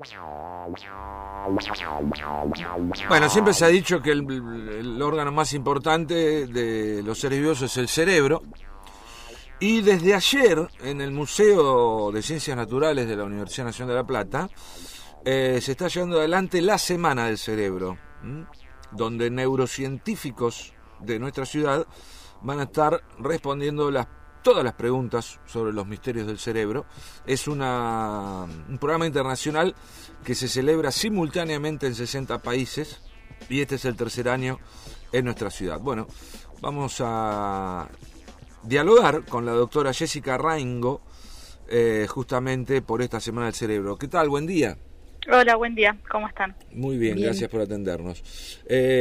Bueno, siempre se ha dicho que el órgano más importante de los seres vivos es el cerebro. Y desde ayer, en el Museo de Ciencias Naturales de la Universidad Nacional de La Plata, se está llevando adelante la Semana del Cerebro, donde neurocientíficos de nuestra ciudad van a estar respondiendo todas las preguntas sobre los misterios del cerebro. Es un programa internacional que se celebra simultáneamente en 60 países y este es el tercer año en nuestra ciudad. Bueno, vamos a dialogar con la doctora Jessica Raingo justamente por esta Semana del Cerebro. ¿Qué tal? Buen día. Hola, buen día. ¿Cómo están? Muy bien, gracias por atendernos.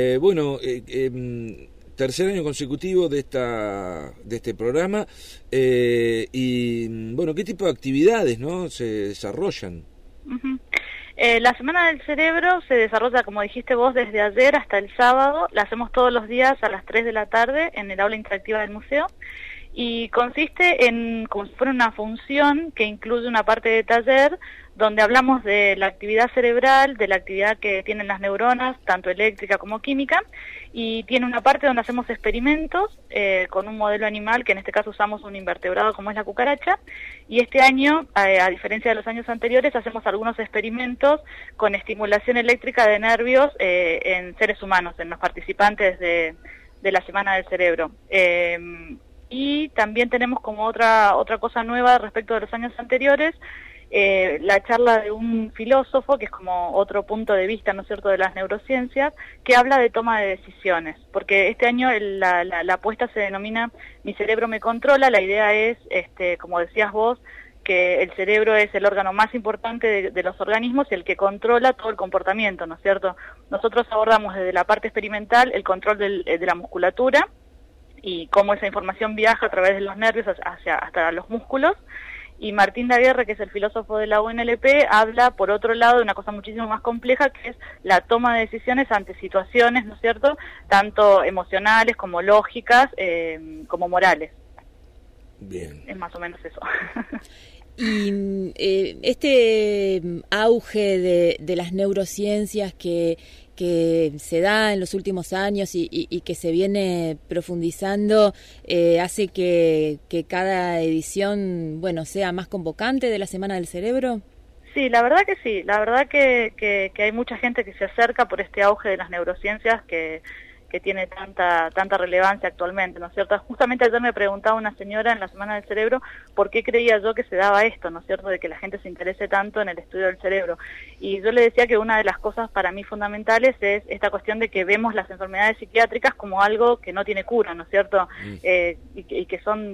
Tercer año consecutivo de este programa y bueno, ¿qué tipo de actividades se desarrollan? Uh-huh. La Semana del Cerebro se desarrolla, como dijiste vos, desde ayer hasta el sábado. La hacemos todos los días a las 3 de la tarde en el aula interactiva del museo y consiste en como si fuera una función que incluye una parte de taller donde hablamos de la actividad cerebral, de la actividad que tienen las neuronas, tanto eléctrica como química, y tiene una parte donde hacemos experimentos con un modelo animal, que en este caso usamos un invertebrado como es la cucaracha, y este año, a diferencia de los años anteriores, hacemos algunos experimentos con estimulación eléctrica de nervios en seres humanos, en los participantes de la Semana del Cerebro. Y también tenemos como otra cosa nueva respecto de los años anteriores, la charla de un filósofo, que es como otro punto de vista, ¿no es cierto?, de las neurociencias, que habla de toma de decisiones, porque este año la apuesta se denomina Mi cerebro me controla. La idea es, como decías vos, que el cerebro es el órgano más importante de los organismos y el que controla todo el comportamiento, ¿no es cierto? Nosotros abordamos desde la parte experimental el control de la musculatura y cómo esa información viaja a través de los nervios hasta los músculos. Y Martín Daguerre, que es el filósofo de la UNLP, habla, por otro lado, de una cosa muchísimo más compleja, que es la toma de decisiones ante situaciones, ¿no es cierto?, tanto emocionales como lógicas, como morales. Bien. Es más o menos eso. Y este auge de las neurociencias que se da en los últimos años y que se viene profundizando hace que cada edición, sea más convocante de la Semana del Cerebro. Sí, la verdad que sí. La verdad que hay mucha gente que se acerca por este auge de las neurociencias que tiene tanta relevancia actualmente, ¿no es cierto? Justamente ayer me preguntaba una señora en la Semana del Cerebro por qué creía yo que se daba esto, ¿no es cierto?, de que la gente se interese tanto en el estudio del cerebro. Y yo le decía que una de las cosas para mí fundamentales es esta cuestión de que vemos las enfermedades psiquiátricas como algo que no tiene cura, ¿no es cierto?, y que son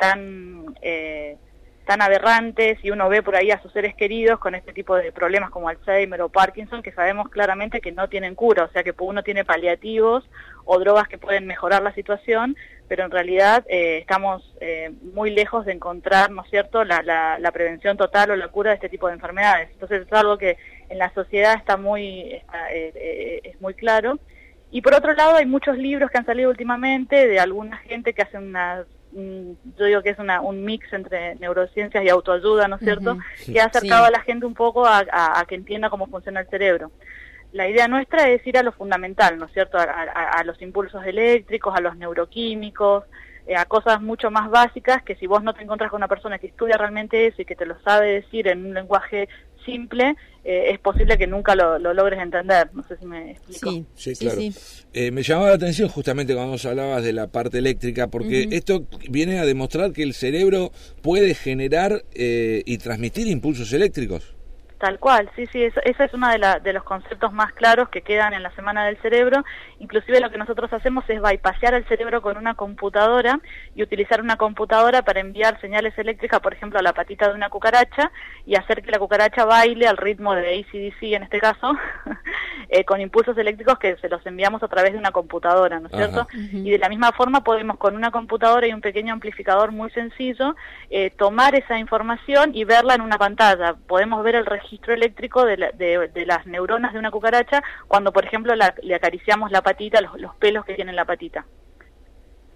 tan aberrantes, y uno ve por ahí a sus seres queridos con este tipo de problemas como Alzheimer o Parkinson, que sabemos claramente que no tienen cura, o sea que uno tiene paliativos o drogas que pueden mejorar la situación, pero en realidad estamos muy lejos de encontrar, ¿no es cierto?, la prevención total o la cura de este tipo de enfermedades. Entonces es algo que en la sociedad es muy claro. Y por otro lado hay muchos libros que han salido últimamente de alguna gente que hace yo digo que es un mix entre neurociencias y autoayuda, ¿no es cierto?, Uh-huh. que ha acercado a la gente un poco a que entienda cómo funciona el cerebro. La idea nuestra es ir a lo fundamental, ¿no es cierto?, a los impulsos eléctricos, a los neuroquímicos, a cosas mucho más básicas que si vos no te encontrás con una persona que estudia realmente eso y que te lo sabe decir en un lenguaje simple, es posible que nunca lo logres entender. No sé si me explico. Sí, claro. Sí. Me llamaba la atención justamente cuando nos hablabas de la parte eléctrica, porque esto viene a demostrar que el cerebro puede generar y transmitir impulsos eléctricos. Tal cual, sí, ese es uno de los conceptos más claros que quedan en la Semana del Cerebro. Inclusive lo que nosotros hacemos es bypassear el cerebro con una computadora y utilizar una computadora para enviar señales eléctricas, por ejemplo, a la patita de una cucaracha y hacer que la cucaracha baile al ritmo de AC/DC en este caso, con impulsos eléctricos que se los enviamos a través de una computadora, ¿no es cierto? Y de la misma forma podemos con una computadora y un pequeño amplificador muy sencillo tomar esa información y verla en una pantalla. Podemos ver el registro eléctrico de las neuronas de una cucaracha cuando, por ejemplo, le acariciamos la patita, los pelos que tiene en la patita.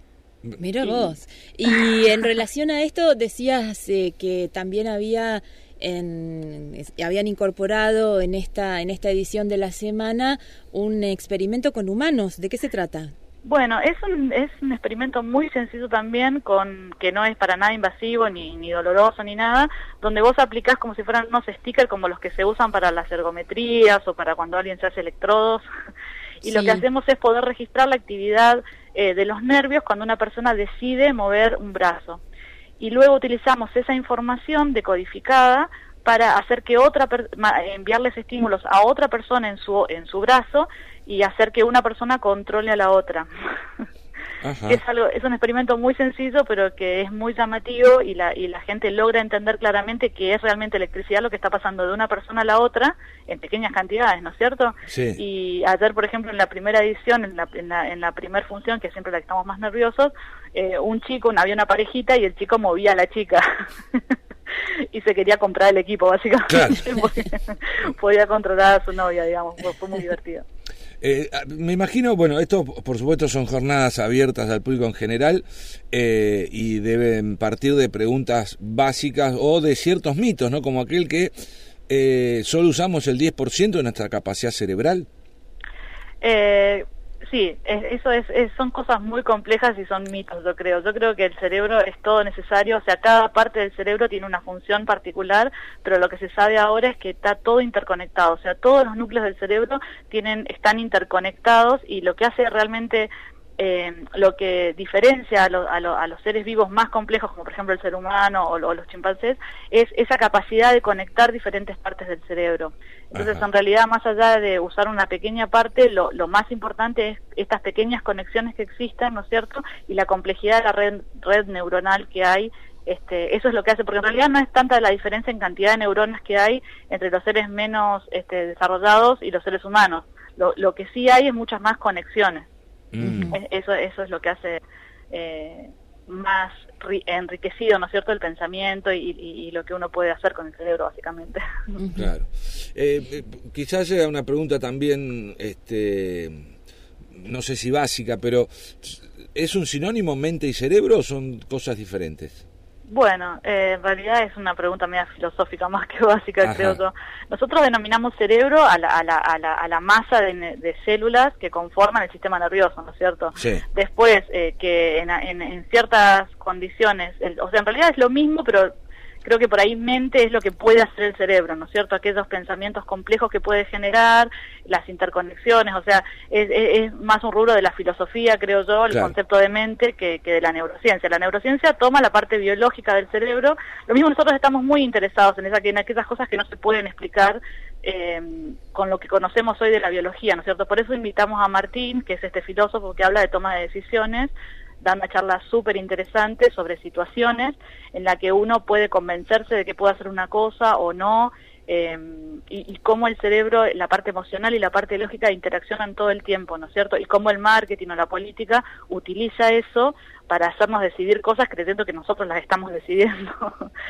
Mira vos. Y en relación a esto decías que también había habían incorporado en esta edición de la semana un experimento con humanos. ¿De qué se trata? Bueno, es un experimento muy sencillo también, que no es para nada invasivo, ni doloroso, ni nada, donde vos aplicás como si fueran unos stickers como los que se usan para las ergometrías o para cuando alguien se hace electrodos. Y lo que hacemos es poder registrar la actividad de los nervios cuando una persona decide mover un brazo. Y luego utilizamos esa información decodificada para hacer que enviarles estímulos a otra persona en su brazo y hacer que una persona controle a la otra. Es un experimento muy sencillo, pero que es muy llamativo y la gente logra entender claramente que es realmente electricidad lo que está pasando de una persona a la otra en pequeñas cantidades, ¿no es cierto? Sí. Y ayer, por ejemplo, en la primera edición, en la primera función, que es siempre la que estamos más nerviosos, había una parejita y el chico movía a la chica. Y se quería comprar el equipo, básicamente, claro. Porque podía controlar a su novia, digamos. Fue muy divertido. Me imagino, bueno, esto por supuesto son jornadas abiertas al público en general y deben partir de preguntas básicas o de ciertos mitos, ¿no? Como aquel que solo usamos el 10% de nuestra capacidad cerebral. Sí, son cosas muy complejas y son mitos, yo creo. Yo creo que el cerebro es todo necesario, o sea, cada parte del cerebro tiene una función particular, pero lo que se sabe ahora es que está todo interconectado, o sea, todos los núcleos del cerebro están interconectados y lo que hace realmente... lo que diferencia a los seres vivos más complejos, como por ejemplo el ser humano o los chimpancés, es esa capacidad de conectar diferentes partes del cerebro. Entonces, en realidad, más allá de usar una pequeña parte, lo más importante es estas pequeñas conexiones que existen, ¿no es cierto?, y la complejidad de la red neuronal que hay. Eso es lo que hace, porque en realidad no es tanta la diferencia en cantidad de neuronas que hay entre los seres menos desarrollados y los seres humanos. Lo que sí hay es muchas más conexiones. Eso es lo que hace más enriquecido, ¿no es cierto?, el pensamiento y lo que uno puede hacer con el cerebro, básicamente. Claro. Quizás sea una pregunta también, no sé si básica, pero ¿es un sinónimo mente y cerebro o son cosas diferentes? Bueno, en realidad es una pregunta media filosófica más que básica, creo yo. Nosotros denominamos cerebro a la masa de células que conforman el sistema nervioso, ¿no es cierto? Sí. Después, que en ciertas condiciones, o sea, en realidad es lo mismo, pero creo que por ahí mente es lo que puede hacer el cerebro, ¿no es cierto? Aquellos pensamientos complejos que puede generar, las interconexiones, o sea, es más un rubro de la filosofía, creo yo, el concepto de mente que de la neurociencia. La neurociencia toma la parte biológica del cerebro, lo mismo nosotros estamos muy interesados en aquellas cosas que no se pueden explicar con lo que conocemos hoy de la biología, ¿no es cierto? Por eso invitamos a Martín, que es este filósofo que habla de toma de decisiones, da una charla súper interesante sobre situaciones en la que uno puede convencerse de que puede hacer una cosa o no, y cómo el cerebro, la parte emocional y la parte lógica interaccionan todo el tiempo, ¿no es cierto? Y cómo el marketing o la política utiliza eso para hacernos decidir cosas creyendo que nosotros las estamos decidiendo.